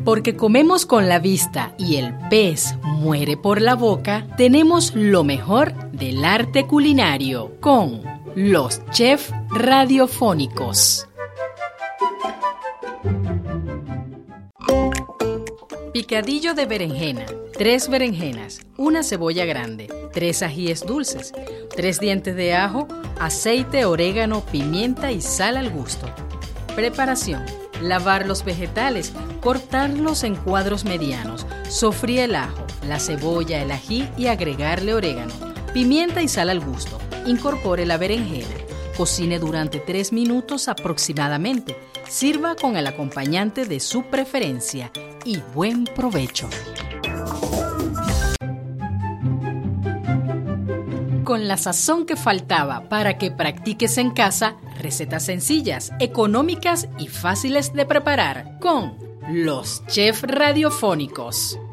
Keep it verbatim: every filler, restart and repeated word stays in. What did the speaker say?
Porque comemos con la vista y el pez muere por la boca, tenemos lo mejor del arte culinario con los chefs radiofónicos. Picadillo de berenjena, tres berenjenas, una cebolla grande, tres ajíes dulces, tres dientes de ajo, aceite, orégano, pimienta y sal al gusto. Preparación: lavar los vegetales, cortarlos en cuadros medianos, sofrí el ajo, la cebolla, el ají y agregarle orégano, pimienta y sal al gusto. Incorpore la berenjena. Cocine durante tres minutos aproximadamente. Sirva con el acompañante de su preferencia y buen provecho. Con la sazón que faltaba para que practiques en casa, recetas sencillas, económicas y fáciles de preparar con los chefs radiofónicos.